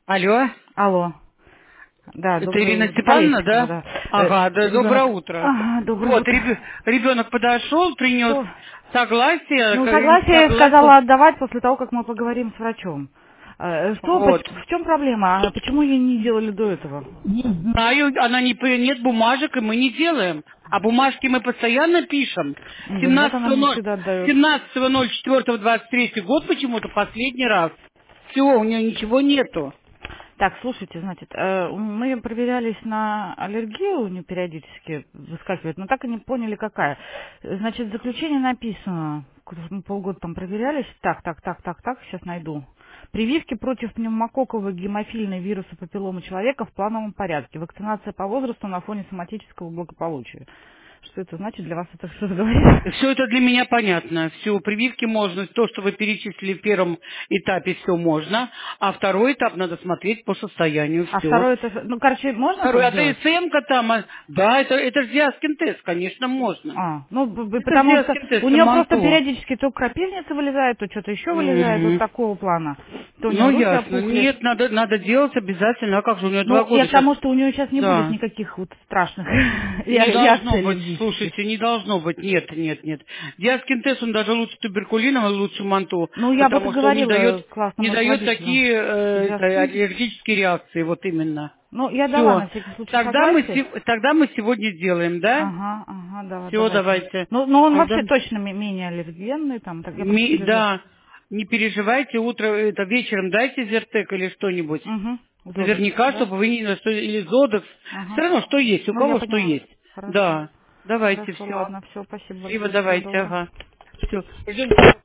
Алло, Алло. Да, это доброе Ирина утро. Степановна, Полесского, да? да. Ага, да, доброе Ребенок. утро. Ага, доброе Вот, утро. ребенок подошел, принес Что? согласие, Ну, им согласие я согласен. сказала отдавать после того, как мы поговорим с врачом. Вот. В чем проблема? А почему ее не делали до этого? Не знаю, она нет бумажек, и мы не делаем. А бумажки мы постоянно пишем. Да нет, она мне всегда отдает. 17.04.23 год почему-то последний раз. Все, у нее ничего нету. Так, слушайте, значит, мы проверялись на аллергию, у нее периодически выскакивает, но так и не поняли, какая. Значит, в заключении написано, мы полгода там проверялись, так, сейчас найду. Прививки против пневмококковой гемофильной вируса папилломы человека в плановом порядке. Вакцинация по возрасту на фоне соматического благополучия. Что это значит? Для вас это что-то говорит? Все это для меня понятно. Все, прививки можно, то, что вы перечислили в первом этапе, все можно. А второй этап надо смотреть по состоянию, А все. второе, это, ну, короче, можно это Второй, а сделать? ТСМ-ка там, да, это же Диаскин тест, конечно, можно. Это же Потому что Диаскин тест, у нее просто Саманту. периодически то крапивница вылезает, то что-то еще вылезает, вот Мгм. такого плана. То у нее Ну, руки ясно. опухли. Нет, надо делать обязательно. А как же, у нее два Ну, я года к сейчас. тому, что у нее сейчас не будет Да. никаких вот страшных Не реакций должно быть, аллергических. слушайте, не должно быть, нет. Диаскин тест, он даже лучше туберкулина, лучше манту, Ну, я об этом потому что он не говорила дает, классному не дает руководителю. такие Диаскин. аллергические реакции, вот именно. Ну, я дала Все. на всякий случай Тогда мы, согласие. тогда мы сегодня сделаем, да? Ага, Все, давайте. давайте. Ну, но он Тогда, вообще точно менее аллергенный, там, так я просто переживаю. да, не переживайте, утро, это вечером дайте Зертек или что-нибудь. Угу. Зодекс, Наверняка, да? чтобы вы не... Или Зодекс. Все Ага. равно, что есть, у Ну, я кого что поняла. есть. Хорошо. Да, давайте, Хорошо, все. ладно, все, спасибо Спасибо, большое, всего давайте, доброго. ага. Все.